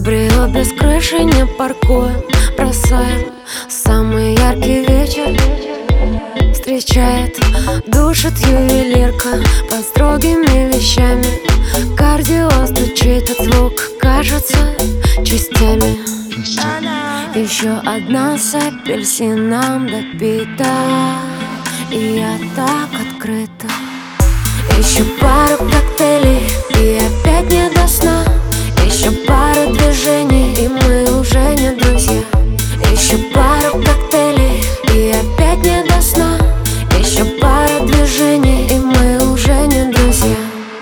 Брею без крыши, не паркуем, бросаем. Самый яркий вечер встречает, душит ювелирка под строгими вещами. Кардио стучит от звука, кажется, частями. Еще одна с апельсином допита, и я так открыта. Еще пару коктейлей, и опять не до сна. Еще пару движений, и мы уже не друзья. Еще пару коктейлей, и опять не до сна. Еще пару движений, и мы уже не друзья.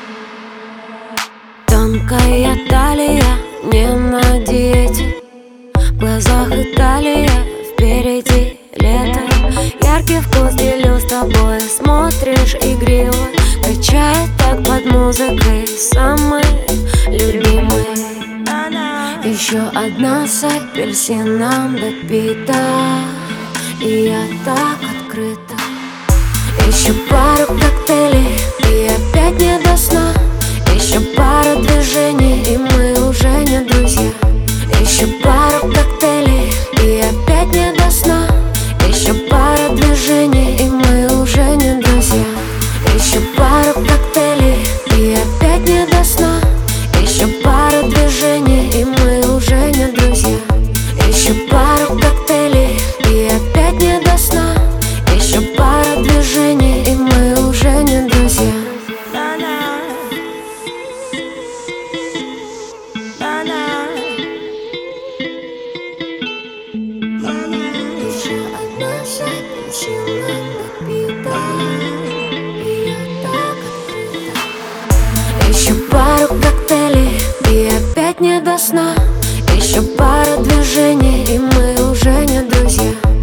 Тонкая талия, не на диете. В глазах Италия, впереди лето. Яркий вкус делю с тобой, смотришь игриво. Качает так под музыкой, самый любимый. Еще одна с апельсином допита, и я так открыта. Еще пару коктейлей, и опять не до сна. Еще пару движений, и мы уже не друзья. Еще пару коктейлей, и опять не до сна. Еще пару движений, и мы уже не друзья. Еще пару коктейлей, и опять не до сна. Еще пару движений, и мы уже не друзья. Еще пару коктейлей, и опять не до сна. Еще пару движений, и мы уже не друзья. Еще одна с апельсином допита, и я так открыта. Еще пару коктейлей, и опять не до сна. Еще пару движений, и мы уже не друзья.